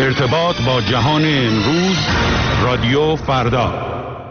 ارتباط با جهان امروز، رادیو فردا.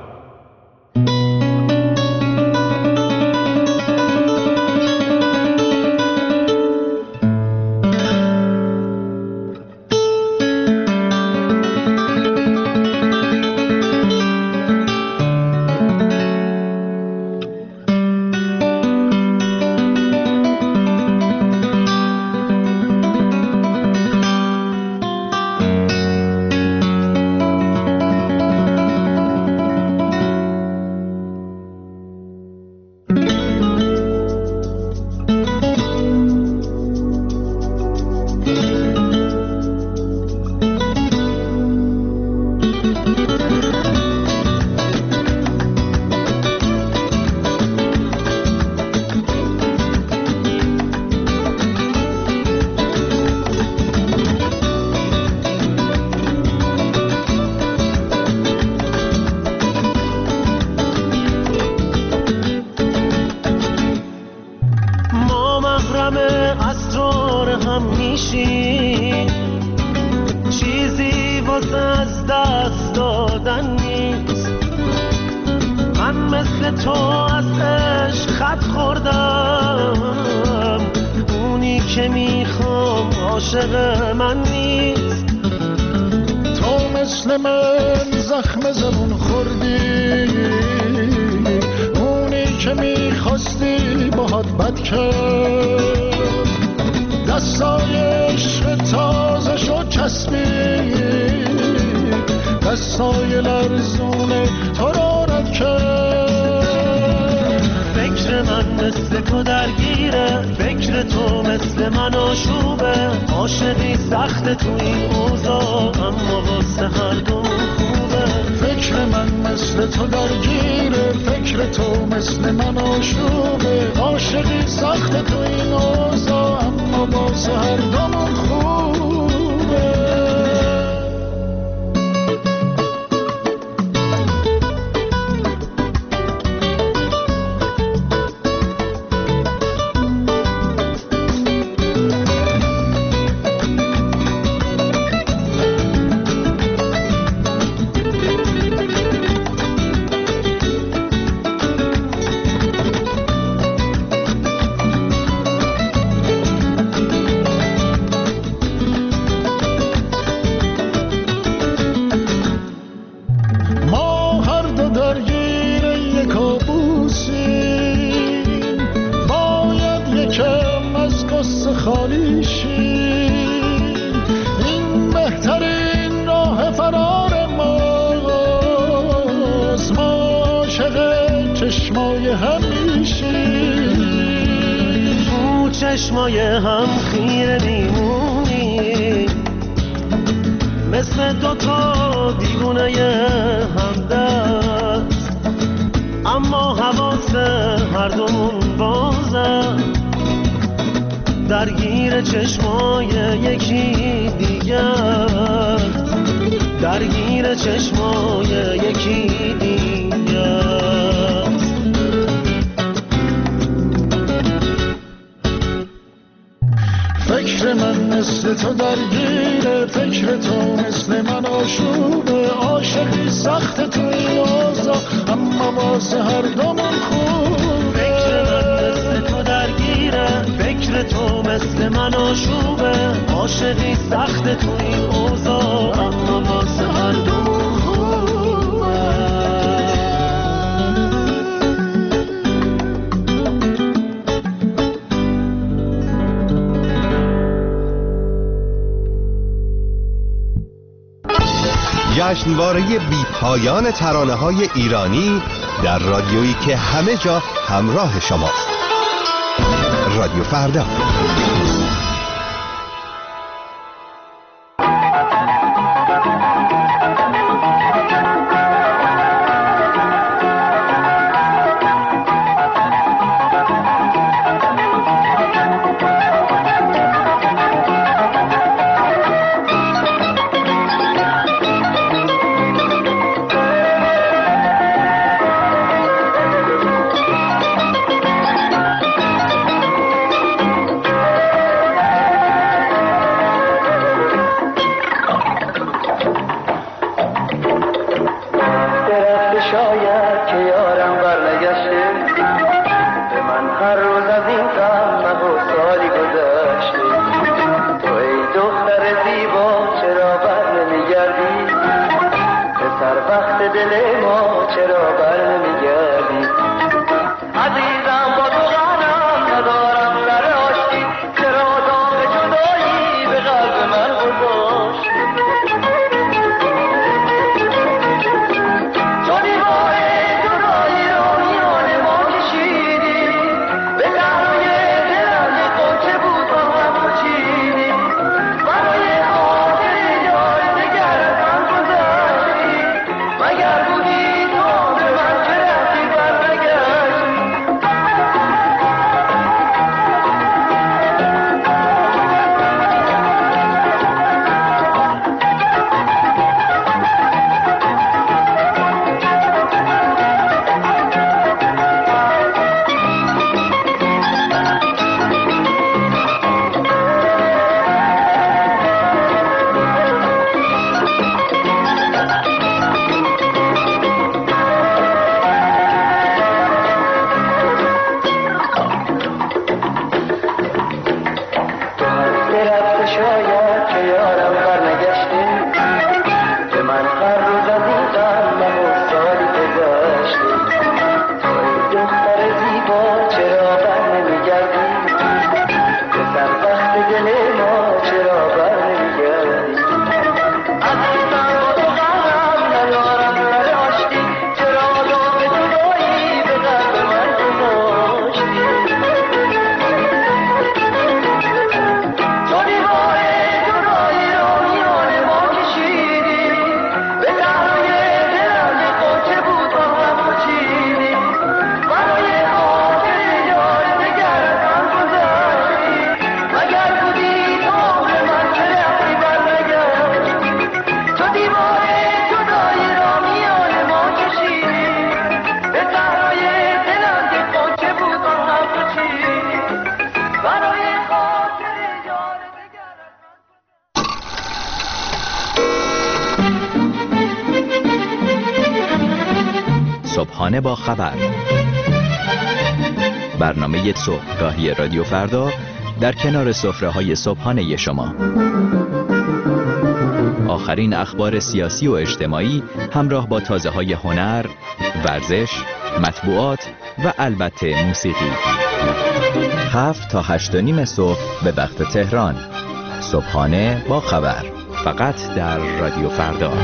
چیزی واسه از دست دادن نیست. من مثل تو از عشق خط خوردم، اونی که میخوام عاشق من نیست. تو مثل من زخم زبون خوردی، اونی که میخواستی باهات بد کرد. دستای عشق تازه شد چسبید، دستای لرزونه تو رو رد کرد. فکر من مثل تو درگیره، فکر تو مثل من آشوبه. عاشقی سخت تو این اوضاع، اما واسه هر دو خوبه. فکر من مثل تو درگیره، فکر تو مثل من آشوبه. عاشقی سخت تو این اوضاع، اما واسه هر دومون خوبه. چشمای هم خیره میمونی، مثل دوتا دیوونه همدست، اما حواس هر دومون بازه درگیر چشمای یکی دیگه، درگیر چشمای یکی دیگه. فکر من مثل تو درگیره، فکر تو مثل من آشوبه. عاشقی سخت تو این اوضاع، اما واسه هر دومون خوبه. فکر من مثل تو درگیره، فکر تو مثل من آشوبه. عاشقی سخت تو این اوضاع، اما واسه هر دومون خوبه. جشنواره بی پایان ترانه‌های ایرانی در رادیویی که همه جا همراه شماست. رادیو فردا. چرا بر نمیگردی عزیزم با تو غمم ندارم در آشتی چرا داغ جدایی به قلب من گذاشتی تو دیوار جدایی را میان ما کشیدی به صحرای دلم یه قنچه بود با هم کوچیدی برای خاطر یار دگر از من گذشتی مگر بودی تو به من که رفتی برنگشتی رفته شاید که یارم برنگشته به من هر روز عزیزم و سالی گذشته توی دختر زیبا چرا بر نمیگردی به سربخت دل ما چرا بر نمیگردی عزیزم با تو غمم ندارم در آشتی چرا داغ جدایی به قلب من گذاشتی تو دیوار جدایی را میان ما کشیدی به صحرای دلم یه قنچه بود با هم کوچیدی برای خاطر یار دگر از من گذشتی مگر بودی تو به من که رفتی برنگشتی تو دیوار جدایی را میان ما کشیدی به صحرای دلم یه قنچه بود با هم کوچیدی برای خاطر یار دگر از من صبحانه با خبر، برنامه صبحگاهی رادیو فردا در کنار سفره‌های صبحانه شما. آخرین اخبار سیاسی و اجتماعی همراه با تازه‌های هنر، ورزش، مطبوعات و البته موسیقی. 7 تا 8:30 صبح به وقت تهران. صبحانه با خبر، فقط در رادیو فردا.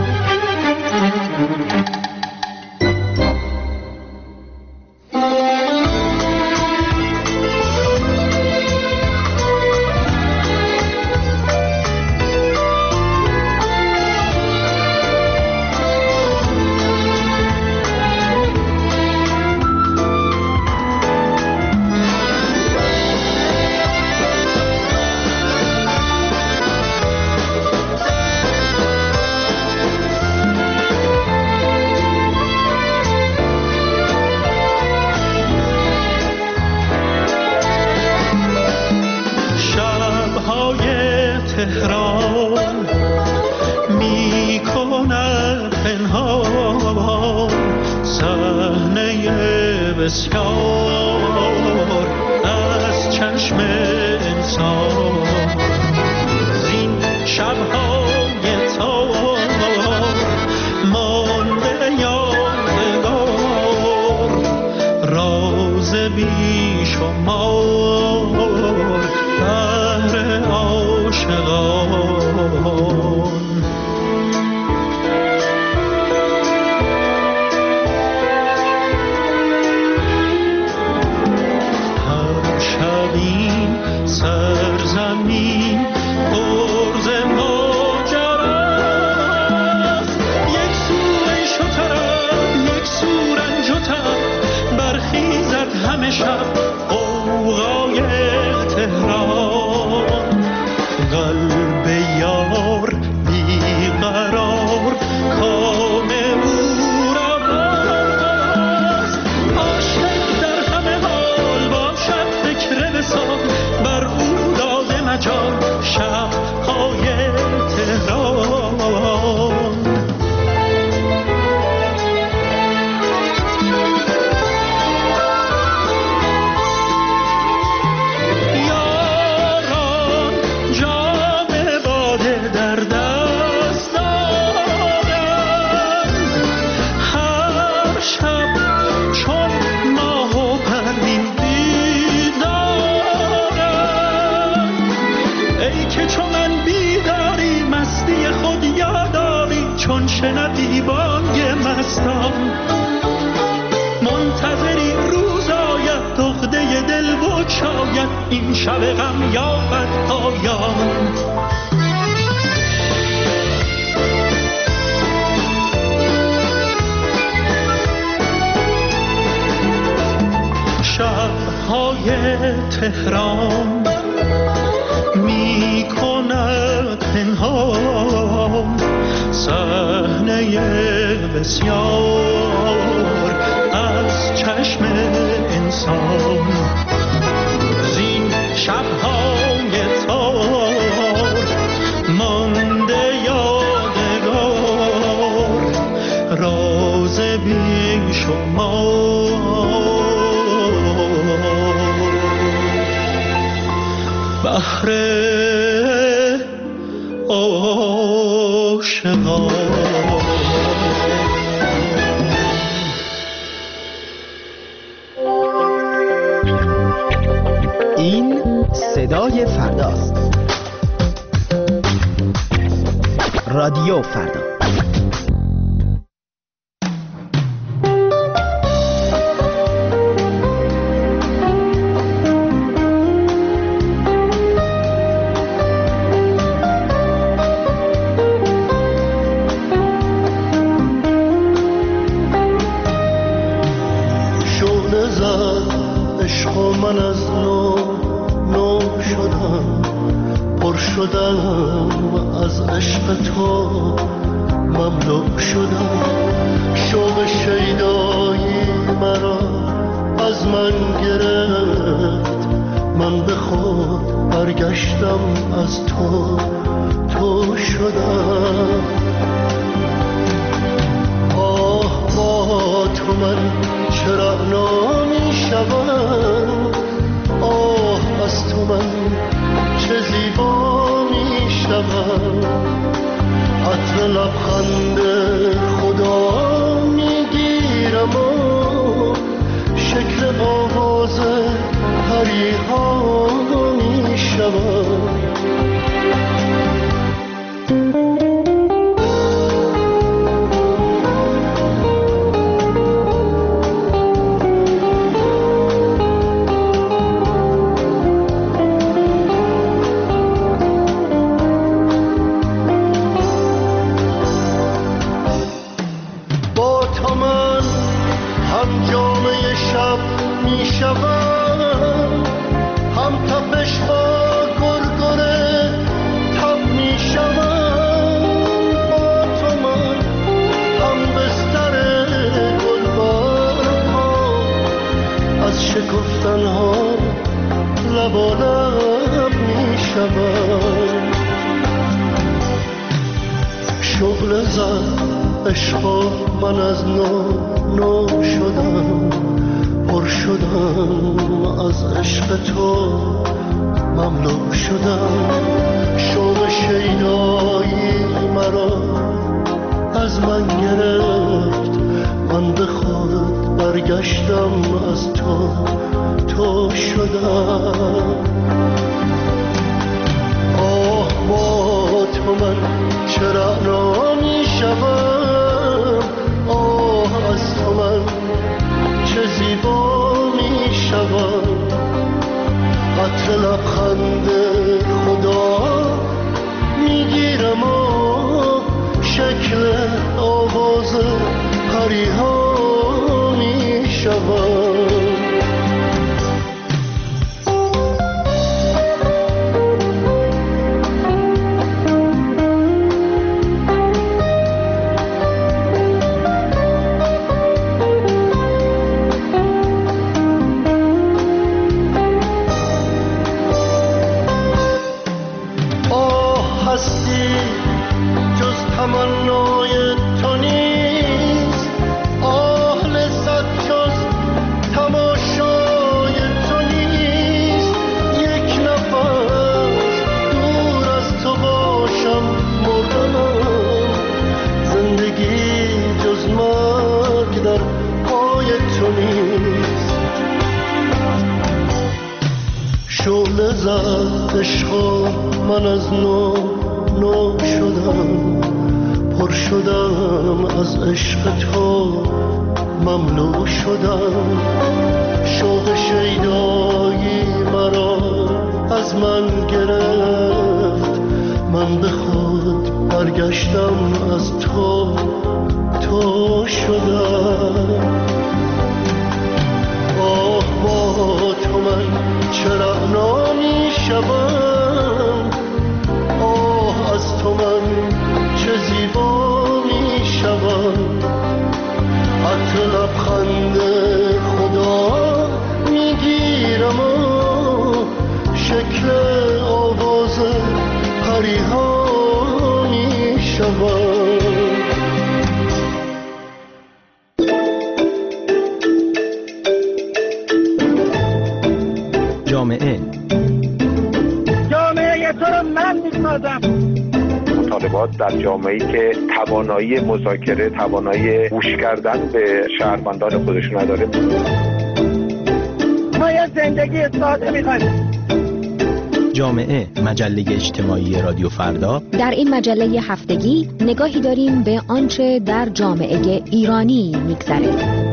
تهران می کند پنهان صحنه بسیار از چشم انسان زین شب‌های تار مانده یادگار راز بیشمار بهر عاشقان. هر شب این سرزمین پر ز ما منتظری روز آید عقده دل بگشاید این شب غم یابد پایان. شب‌های تهران می کند پنهان صحنه بسیار از چشم انسان. زین شب‌های تار مانده یادگار راز بی شمار بحر عاشقان. این صدای فرداست. رادیو فردا. من از نو شدم، پر شدم از عشق تو، مملو شدم. شوق شیدایی مرا از من گرفت، من به خود برگشتم از تو شدم. آه با تو من چرا نمی شدم، آه از تو من چه زیبا می شدم. عطر لبخند خدا می گیرم و شکل آواز پریها می شدم. شغل زد عشقا من از نو شدم، پر شدم از عشق تو، مملو شدم. شوق شیدایی مرا از من گرفت، من به خود برگشتم از تو شدم. آه با تو من چرا نمی شدم، آه از تو من چه زیبا می شدم. عطر لبخند خدا می گیرم و شکل آواز پریها می شدم. تمنای تو نیست، آه لذت جز تماشای تو نیست. یک نفس دور از تو باشم مردم، زندگی جز مرگ در پای تو نیست. شعله زد عشق من از نو شدم، پر شدم از عشق تو، ممنوع شدم، شوق شیدایی مرا از من گرفت، من به خود برگشتم از تو شدم. آه با تو من چه رعنا می شوم، آه از تو من چه زیبا می شوم، عطر لبخند خدا می گیرم و شکل آواز پریها می شوم. جامعه تو رو من می‌سازم. مطالبات در جامعه‌ای که توانایی مذاکره، توانایی گوش کردن به شهروندان خودش نداره. ما یه زندگی ساده می‌خوایم. جامعه، مجله اجتماعی رادیو فردا. در این مجله هفتگی نگاهی داریم به آنچه در جامعه ایرانی می‌گذره.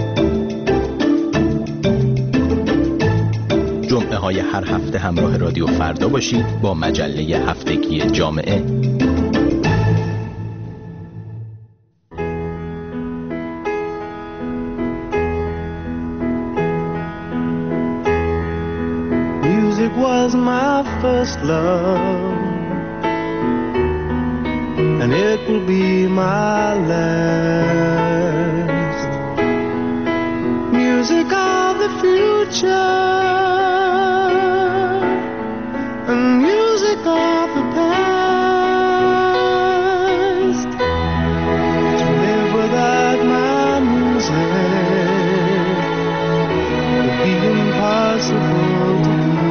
جمعه های هر هفته همراه رادیو فردا باشید با مجله هفتگی جامعه. Music was my first love, and it will be my last. Music of the future, and music of the past. To live without my music would be impossible to do.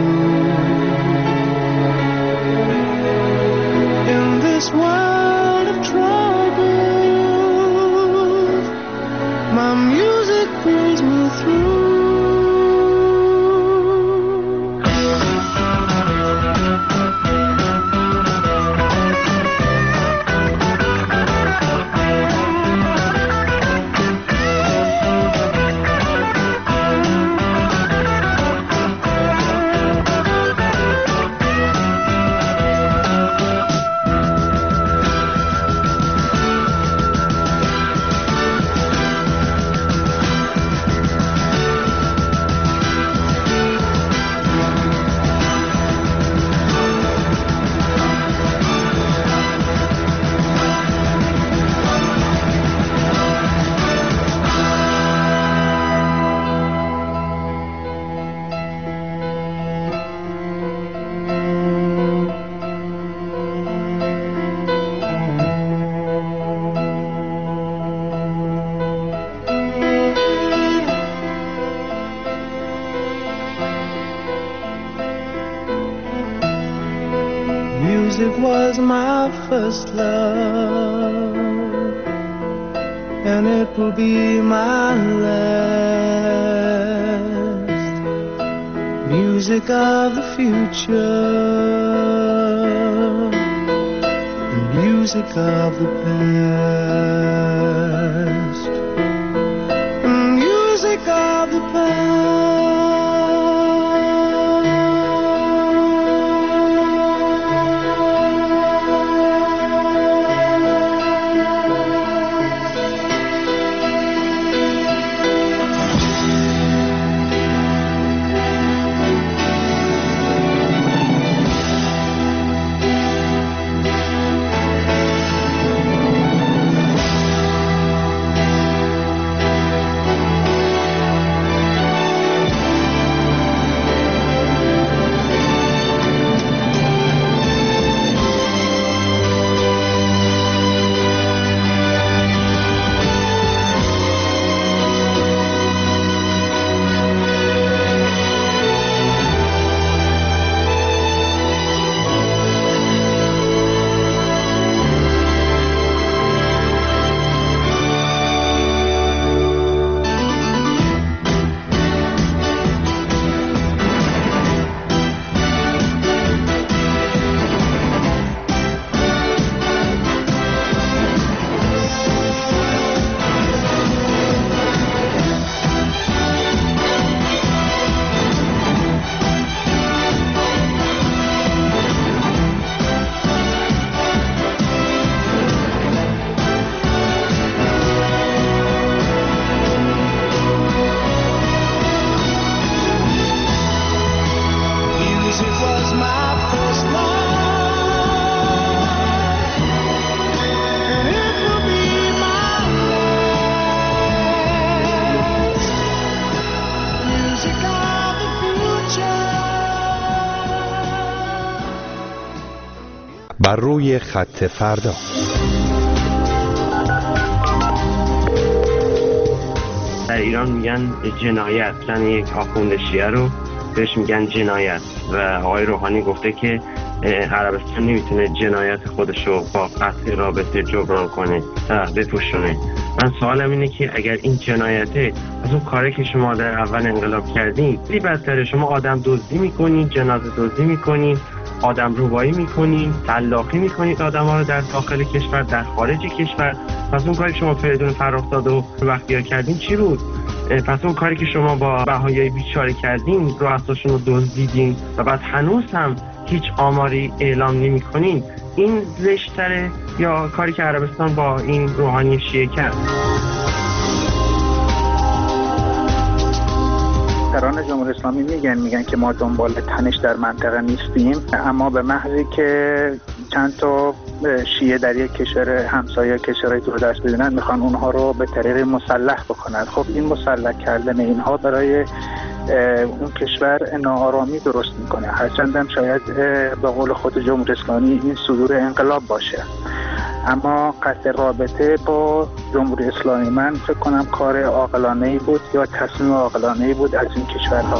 In this world of troubles, my music pulls me through. Music was my first love, and it will be my last. Music of the future, and music of the past, and music of the past. بر روی خط فردا. در ایران میگن جنایت، زن یک آخوند شیعه رو بهش میگن جنایت و آقای روحانی گفته که عربستان نمیتونه جنایت خودشو با قطع رابطه جبران کنه و بپوشونه. من سوالم اینه که اگر این جنایته، از اون کاری که شما در اول انقلاب کردین خیلی بدتره. شما آدم دزدی میکنین، جنازه دزدی میکنین، آدم روبایی میکنین، سلاخی میکنید آدم ها رو در داخل کشور، در خارج کشور. پس اون کاری که شما فریدون فرخزاد و بختیار کردین چی بود؟ پس اون کاری که شما با بهاییای بیچاره کردین، رو اساسشون رو دزدیدین و بعد هنوز هم هیچ آماری اعلام نمی کنین، این زشتره یا کاری که عربستان با این روحانی شیعه کرد؟ سران جمهوری اسلامی میگن که ما دنبال تنش در منطقه نیستیم، اما به محضی که چند تا شیعه در یک کشور همسایه کشورهای دوردست ببینن میخوان اونها رو به طریق مسلح بکنن. خب این مسلح کردن اینها برای اون کشور ناآرامی درست میکنه. هرچندم شاید به قول خود جمهوری اسلامی این صدور انقلاب باشه، اما قطع رابطه با جمهوری اسلامی من فکر کنم کار عاقلانه‌ای بود یا تصمیم عاقلانه‌ای بود از این کشورها.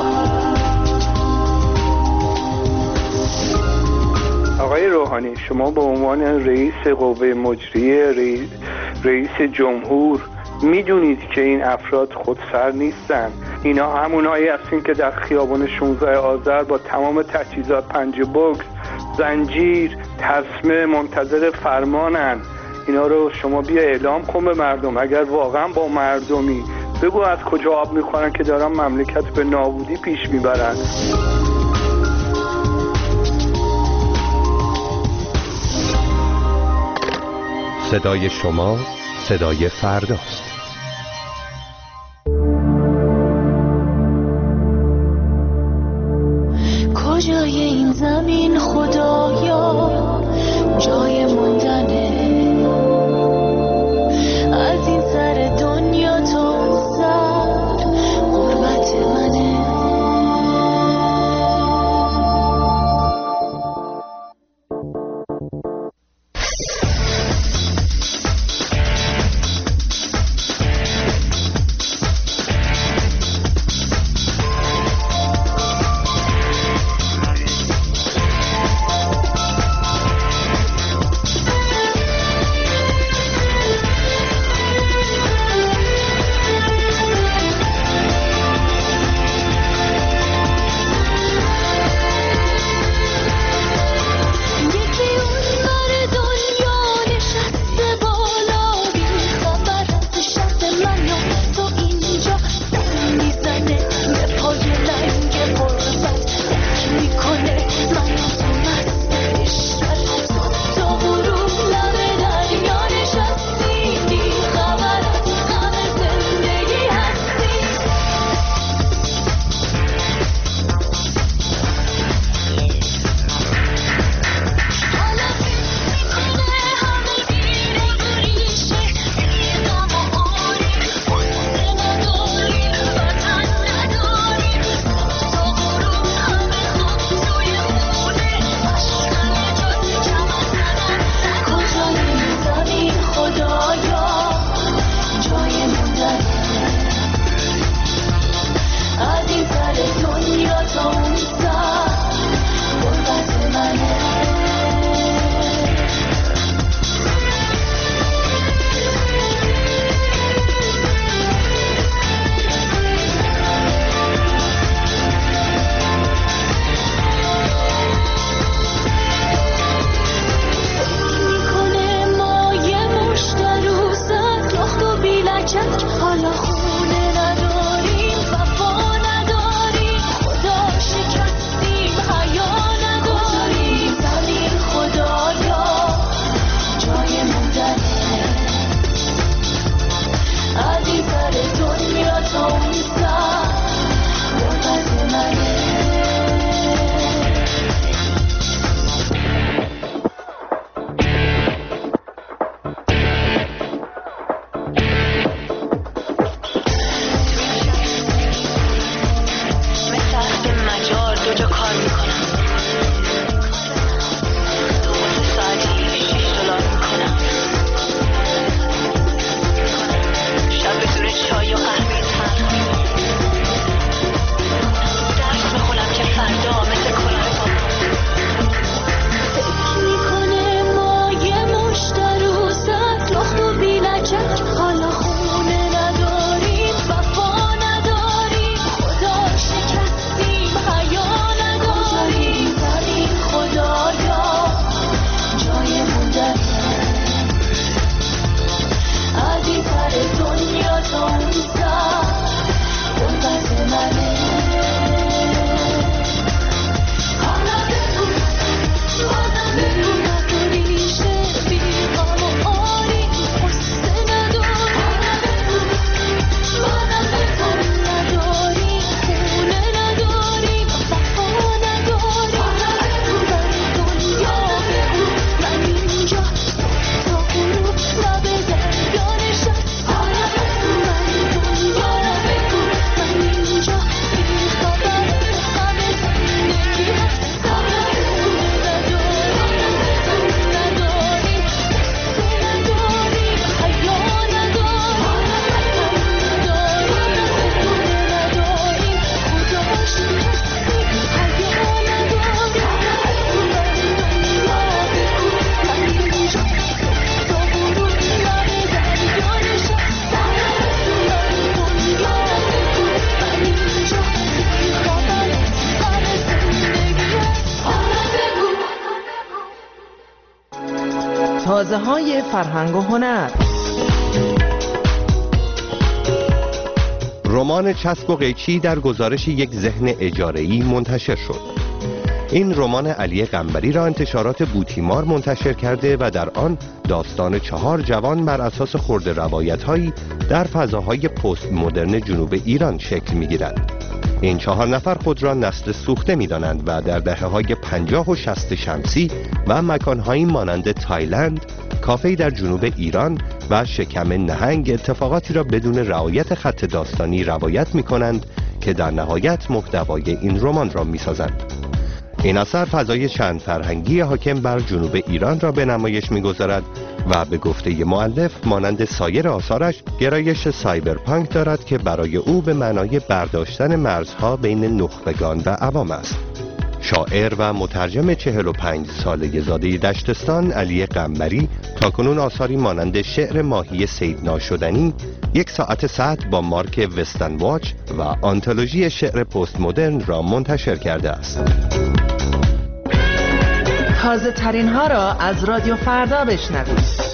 آقای روحانی، شما به عنوان رئیس قوه مجریه، رئیس جمهور، میدونید که این افراد خودسر نیستن. اینا همونایی هستین که در خیابان 16 آذر با تمام تجهیزات، پنج بوکس، زنجیر، تسمه منتظر فرمانن. اینا رو شما بیا اعلام کن به مردم. اگر واقعا با مردمی، بگو از کجا آب میخورن که دارن مملکت به نابودی پیش میبرن. صدای شما صدای فرداست. کجای این زمین خدایا جای موندنه، از این سر دنیا تا سر غربت منه. تازه‌های فرهنگ و هنر. رمان چسب و قیچی در گزارش یک ذهن اجاره‌ای منتشر شد. این رمان علی قنبری را انتشارات بوتیمار منتشر کرده و در آن داستان 4 جوان بر اساس خرده روایت‌هایی در فضاهای پست مدرن جنوب ایران شکل می‌گیرد. این 4 نفر خود را نسل سوخته می‌دانند و در دهه‌های 50 و 60 شمسی و مکان‌هایی مانند تایلند، کافه‌ای در جنوب ایران و شکم نهنگ اتفاقاتی را بدون رعایت خط داستانی روایت می‌کنند که در نهایت محتوای این رمان را می‌سازند. این اثر فضای چند فرهنگی حاکم بر جنوب ایران را به نمایش می‌گذارد و به گفته مؤلف مانند سایر آثارش گرایش سایبرپانک دارد که برای او به معنای برداشتن مرزها بین نخبگان و عوام است. شاعر و مترجم 45 ساله زاده دشتستان علی قنبری تاکنون آثاری مانند شعر ماهی سید ناشدنی، 1 ساعت سعد با مارک وستن واچ و آنتولوژی شعر پست مدرن را منتشر کرده است. تازه ترین ها را از رادیو فردا بشنوید.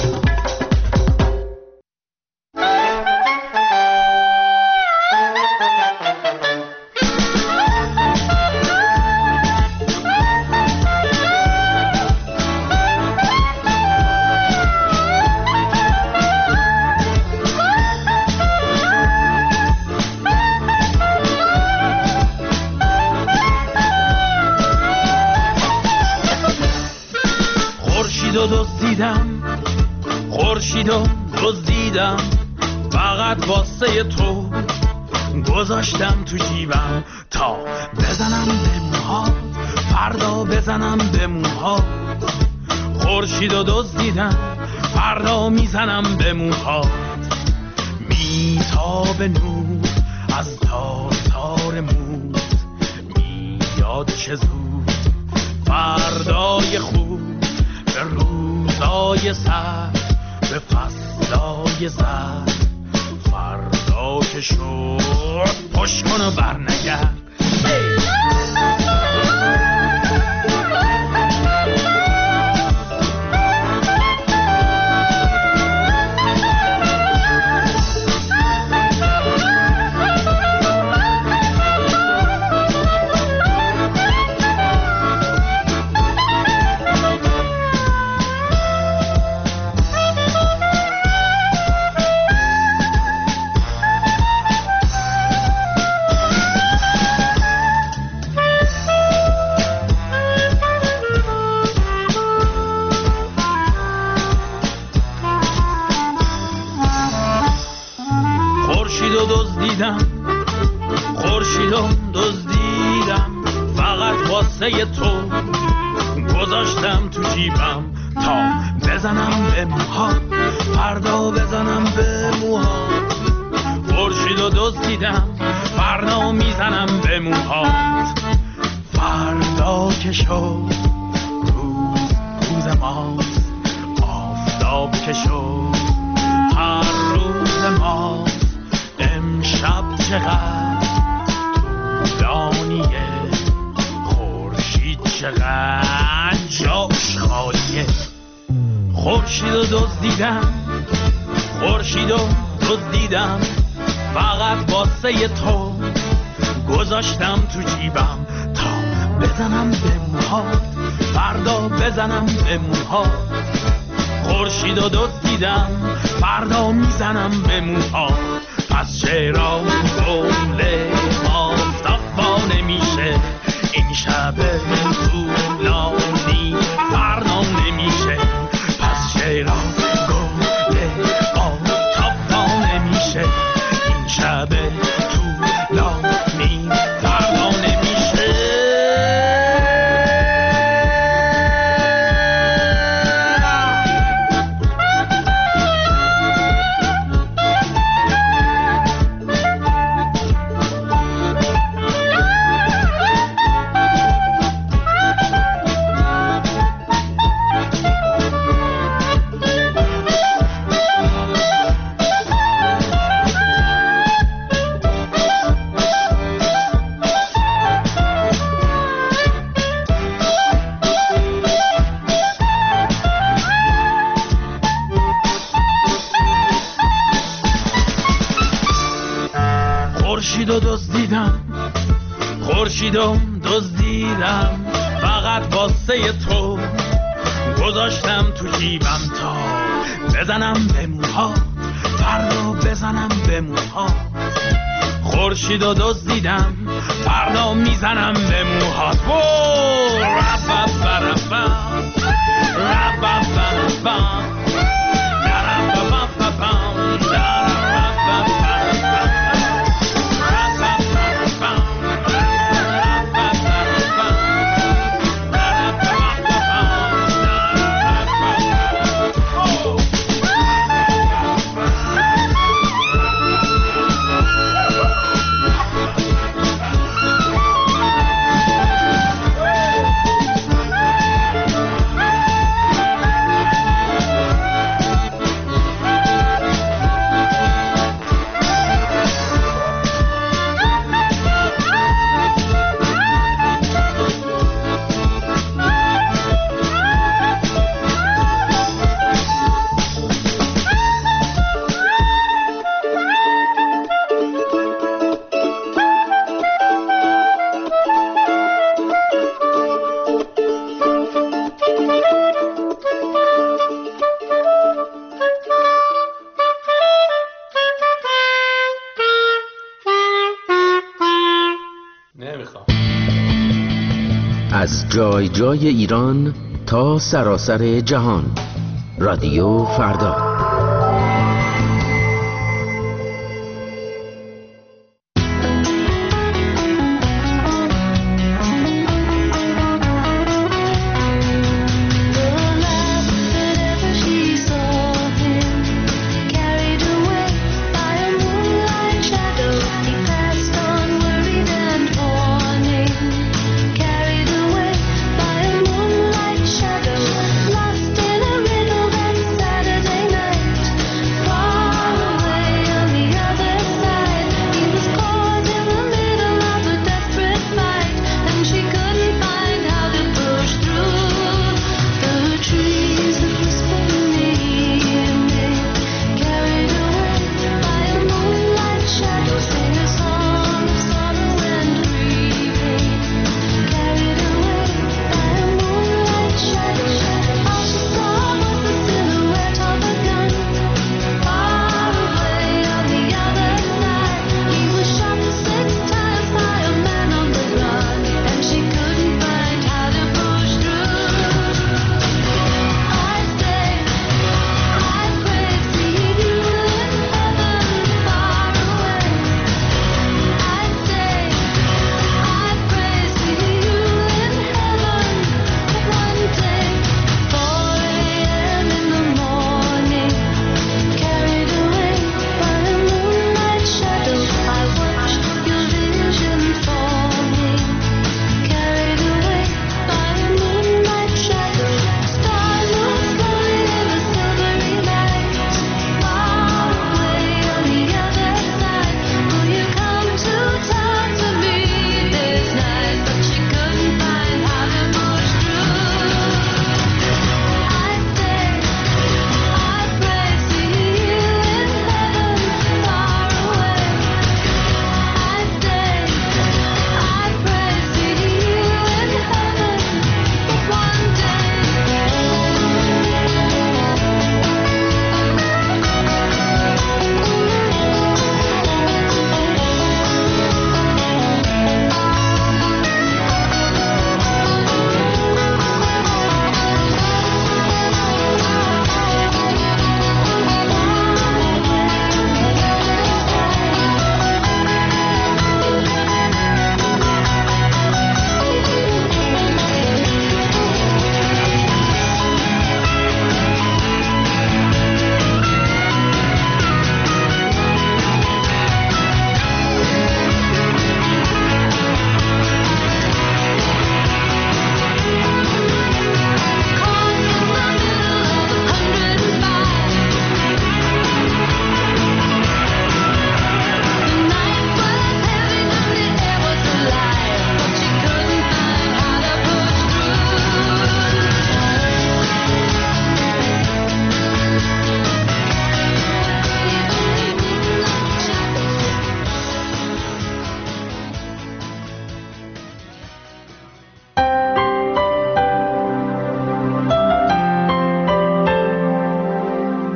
خورشیدو دزدیدم فقط واسه تو، گذاشتم تو جیبم تا بزنم به موهات، فردا بزنم به موهات. خورشیدو دزدیدم فردا میزنم به موهات، میتاب نور از تار تار موت، میاد چه زود فردای خوب، به روزای سر، به فصلای زر. فردا که شد پشت کن و برنگرد. خورشیدو دزدیدم فقط واسه تو، گذاشتم تو جیبم تا بزنم به موهات، فردا بزنم به موهات. خورشیدو دزدیدم فردا میزنم به موهات، فردا که شد روز ماست، آفتاب که شد هر روز ماست. امشب چقدر طولانیه، خورشید چقدر جاش خالیه. خورشیدو دزدیدم، خورشیدو دزدیدم فقط واسه تو، گذاشتم تو جیبم تا بزنم به موهات، فردا بزنم به موهات. خورشیدو دزدیدم فردا میزنم به موهات. پس چرا گل ماستفا نمیشه، این شب طولانی فردا نمیشه. پس چرا گل ماستفا نمیشه، این شب طولانی فردا نمیشه. خورشیدو دزدیدم خورشیدو دزدیدم فقط واسه تو گذاشتم تو جیبم تا بزنم به موها فردا بزنم به موها خورشیدو دزدیدم فردا میزنم به موهات از جای جای ایران تا سراسر جهان، رادیو فردا. Saturday night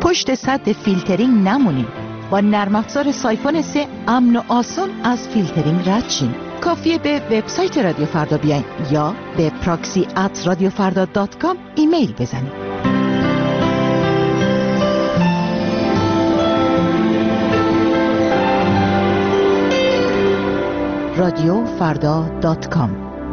پشت سد فیلترینگ نمونیم. با نرم افزار سایفون 3 امن و آسان از فیلترینگ رد شیم. کافیه به وبسایت رادیو فردا بیاین یا به proxy@radiofarda.com ایمیل بزنید. radiofarda.com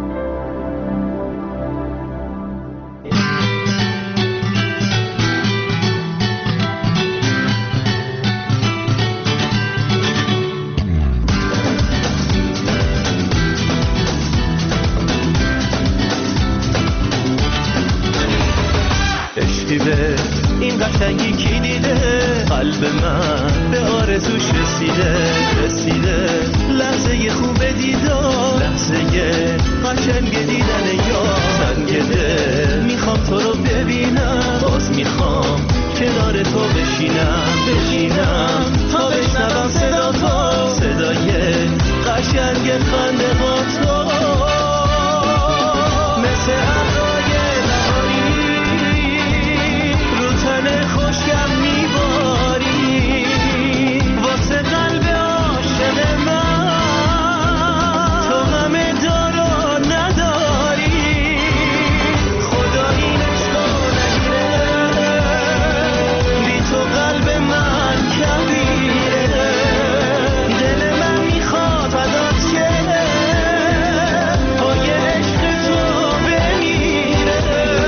به این قشنگی کی دیده، قلب من به آرزوش رسیده لحظه خوب دیدار، لحظه قشنگ دیدن یار. زنگ دل میخوام تو رو ببینم، باز میخوام کنار تو بشینم تا بشنوم صدا تو، صدای قشنگ خنده با تو. مثل خوشگم میباری واسه قلب عاشق من، تو همه دارو نداری. خدا این عشقو نگیره، بی تو قلب من کبیره. دل من میخواد فدات شه، پای عشق تو بمیره.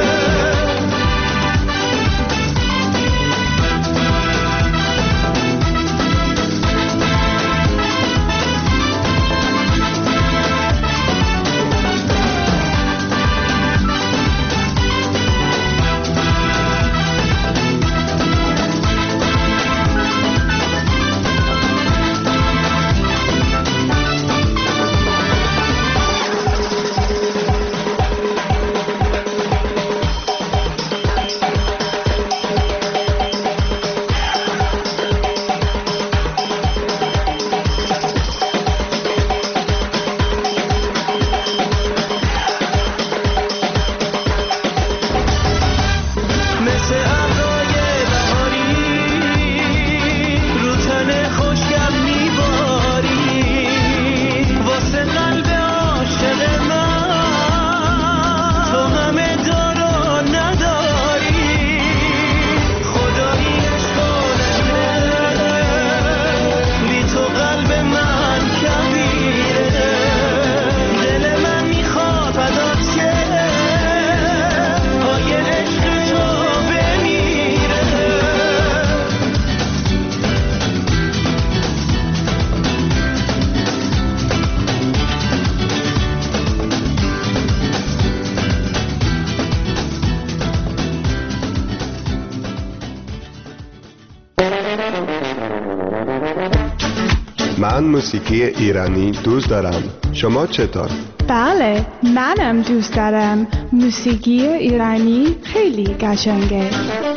من موسیقی ایرانی دوست دارم. شما چطور؟ بله، منم دوست دارم. موسیقی ایرانی خیلی قشنگه.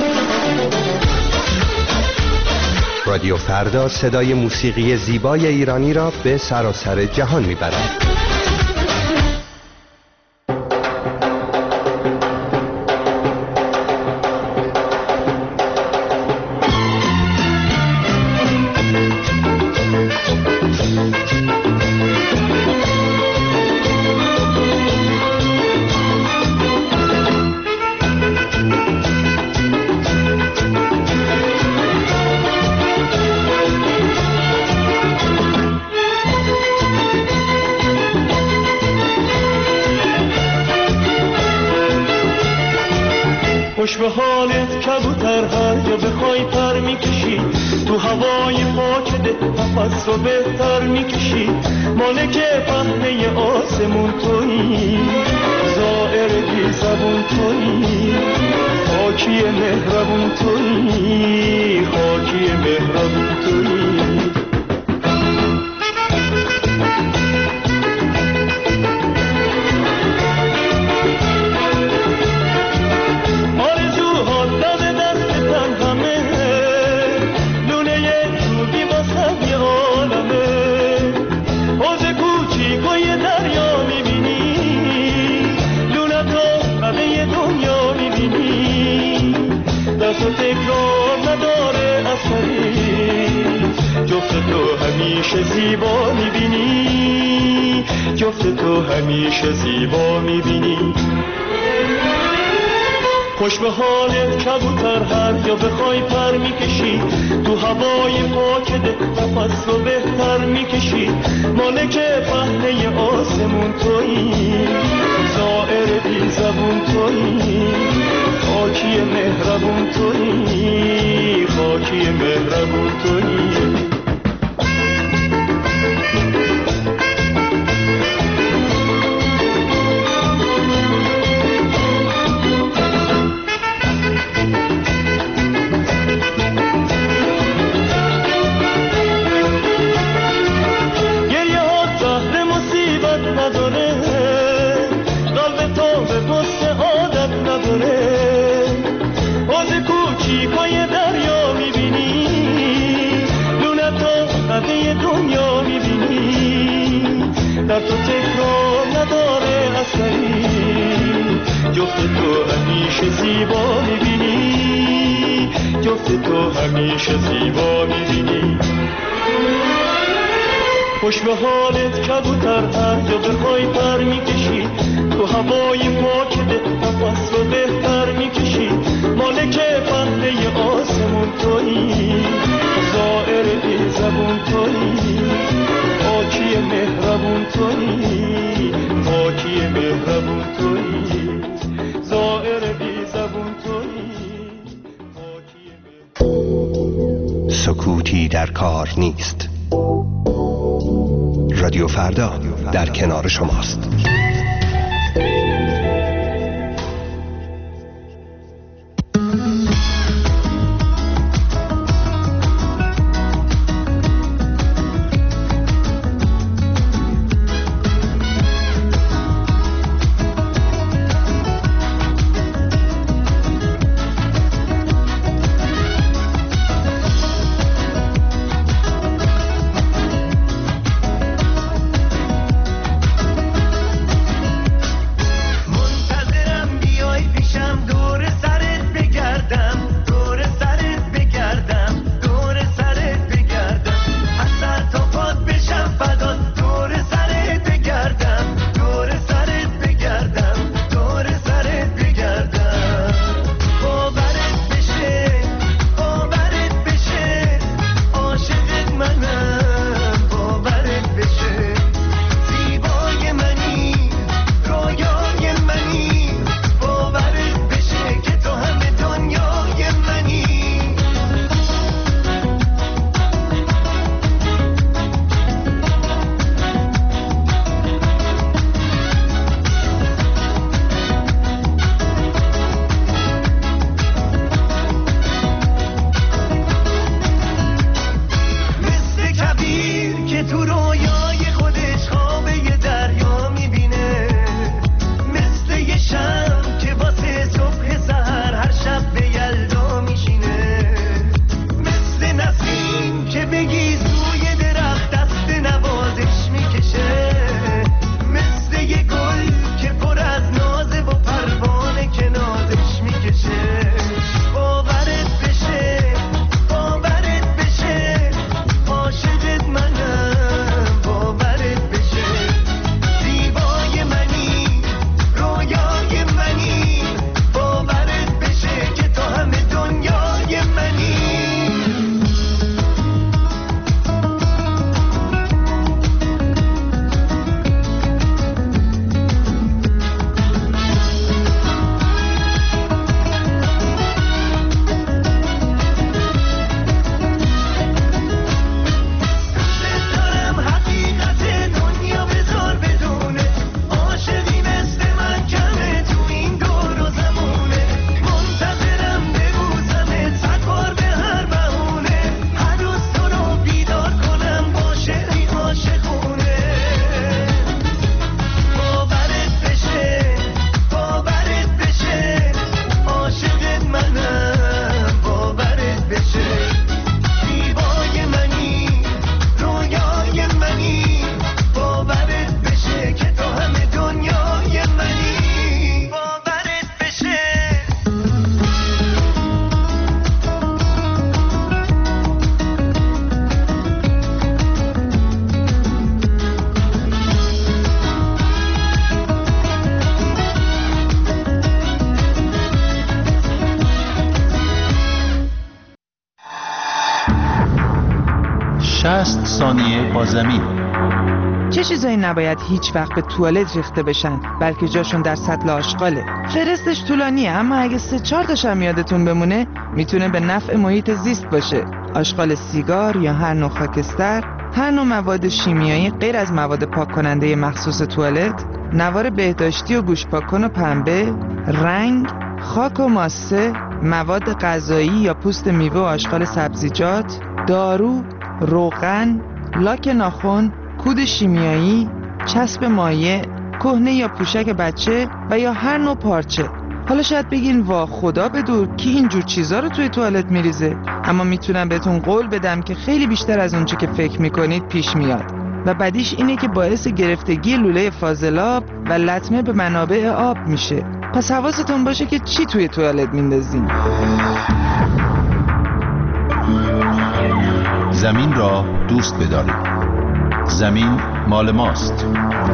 رادیو فردا صدای موسیقی زیبای ایرانی را به سراسر جهان میبرد. خوش به حالت کبوتر، هر جا بخوای پر میکشی، تو هوای پاک ده نفس رو بهتر میکشی. مالک پهنه آسمون تویی، زائر بی زبون تویی، خاکی مهربون تویی، خاکی مهربون تویی. دستات تکرار نداره اثری، جفت تو همیشه زیبا میبینی، جفت تو همیشه زیبا میبینی. خوش به حالت کبوتر، هر جا بخوای پر میکشی، تو هوای پاک نفس رو بهتر میکشی. مالک پهنه آسمون تویی، زائر بی زبون تویی، خاکی مهربون تویی، خاکی مهربون تویی. دنیا میبینی، در تو تکرار نداره اثری، جفت تو همیشه زیبا میبینی، جفت تو همیشه زیبا میبینی. خوش به حالت کبوتر، هر جا بخوای پر میکشی، تو هوای پاک نفس رو بهتر میکشی. مالک پهنه آسمون تویی، زائر بی زبون تویی، خاکی مهربون تویی، خاکی مهربون تویی، زائر بی زبون تویی، خاکی. سکوتی در کار نیست. رادیو فردا در کنار شماست. 60 ثانیه با زمین. چه چیزایی نباید هیچ وقت به توالت ریخته بشن بلکه جاشون در سطل آشغاله؟ فرستش طولانیه اما اگه 3-4 تاشم یادتون بمونه میتونه به نفع محیط زیست باشه. آشغال سیگار یا هر نوع خاکستر، هر نوع مواد شیمیایی غیر از مواد پاک کننده مخصوص توالت، نوار بهداشتی و گوش پاک‌کن و پنبه، رنگ، خاک و ماسه، مواد غذایی یا پوست میوه و آشغال سبزیجات، دارو، روغن، لاک ناخن، کود شیمیایی، چسب مایع، کهنه یا پوشک بچه و یا هر نوع پارچه. حالا شاید بگین وا خدا بدور کی اینجور چیزا رو توی توالت میریزه، اما میتونم بهتون قول بدم که خیلی بیشتر از اون چه که فکر میکنید پیش میاد و بدیش اینه که باعث گرفتگی لوله فاضلاب و لطمه به منابع آب میشه. پس حواستون باشه که چی توی توالت میندازین. زمین را دوست بدارید. زمین مال ماست.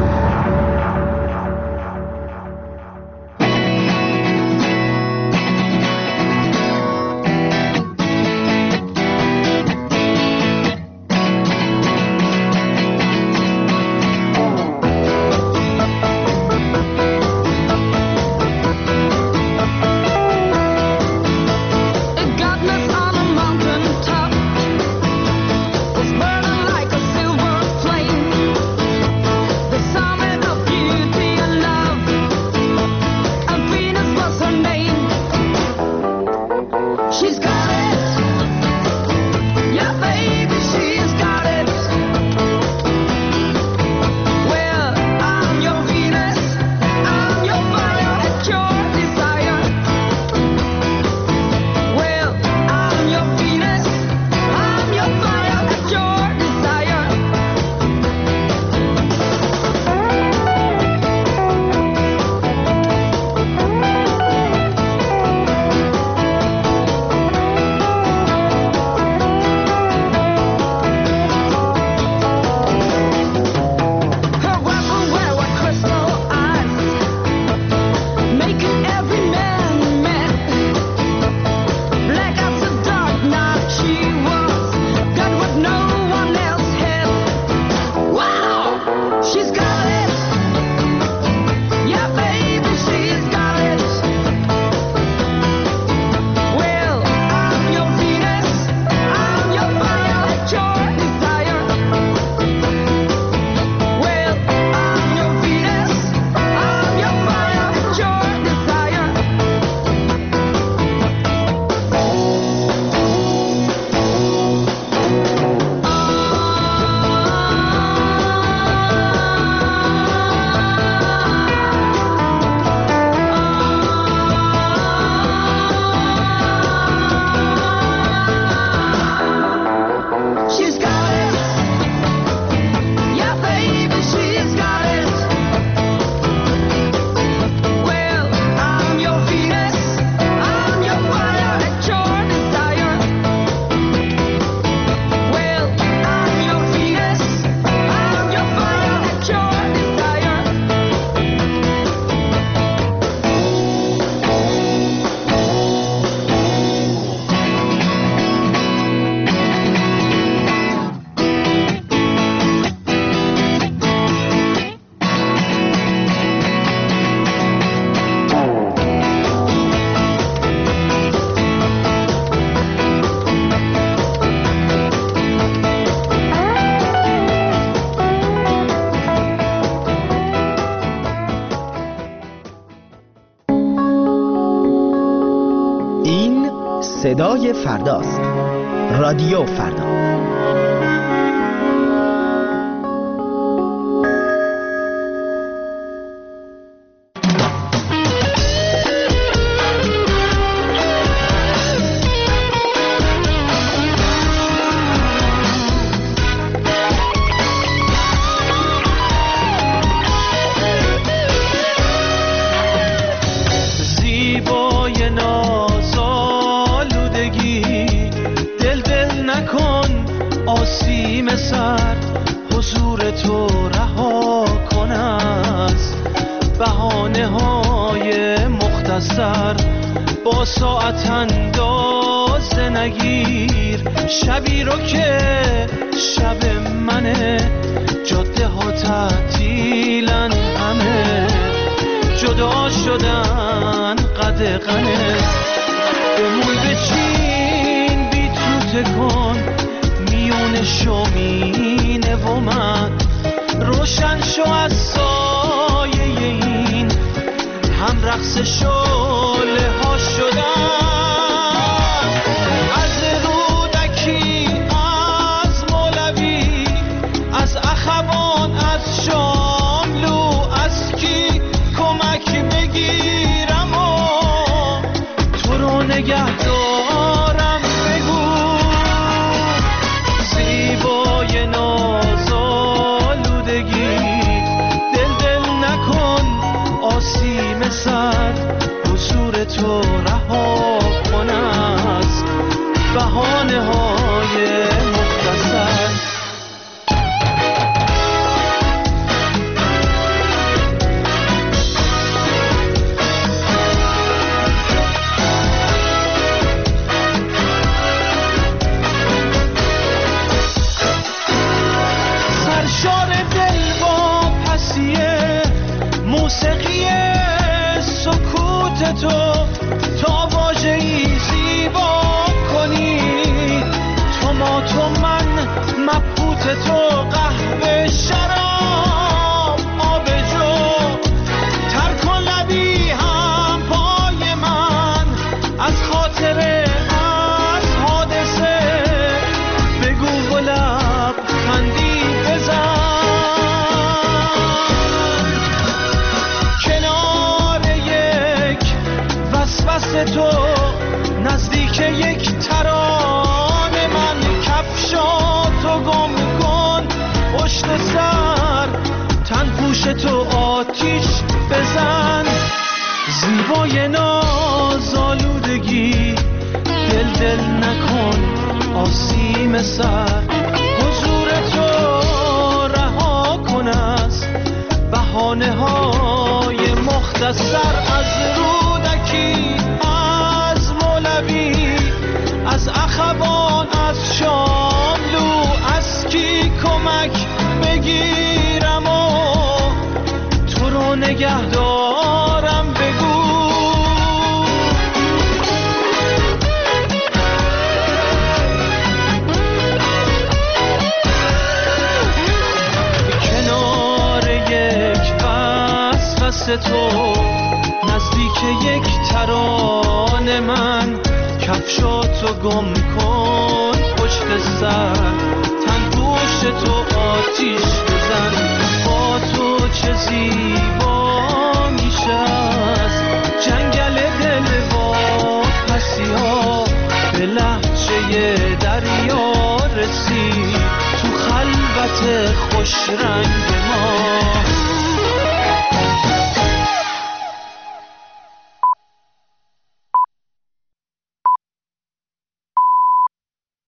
صدای فرداست. رادیو فردا. با ساعت انداز نگیر بگیر شبی رو که شب منه، جاده ها تعطیلن همه، جدا شدن قدغنه، بمون بچین بی تو تکن میون شومینه و من، روشن شو از سایه این هم رقص شعله ها شدن، از رودکی از مولوی از اخوان از شاملو از کی کمک بگیرم و تو رو نگه دارم، بگو زیبای نازآلودگی دل نکن آسیم سر، حضور تو رها کن از بهانه های مختصر. سرشار دل با پسیه موسیقی سکوت تو، تا واژه‌ای زیبا کنی تو ما تو من مبهوت تو، قهوه شراب آب جو، تر کن لبی هم پای من از خاطره از حادثه، بگو و لب خندی بزن کنار یک وسوسه تو، نزدیک یک ترانه من، کفشاتو گم کن پشت سر، تن پوش تو آتیش بزن، زیبای نازآلودگی دل نکن آسیم سر، حضور تو رها کن از بهانه های مختصر، از رودکی از مولوی از اخوان از شاملو از کی کمک بگیرم و تو رو نگه دارم، بگو کنار یک وسوسه تو، نزدیک یک ترانه من، کفشاتو گم کن پشت سر، تن پوش تو آتیش بزن، با تو چه زیبا میشه از جنگل دل با پسی ها، به لهجه دریا رسید تو خلوت خوش رنگ ما.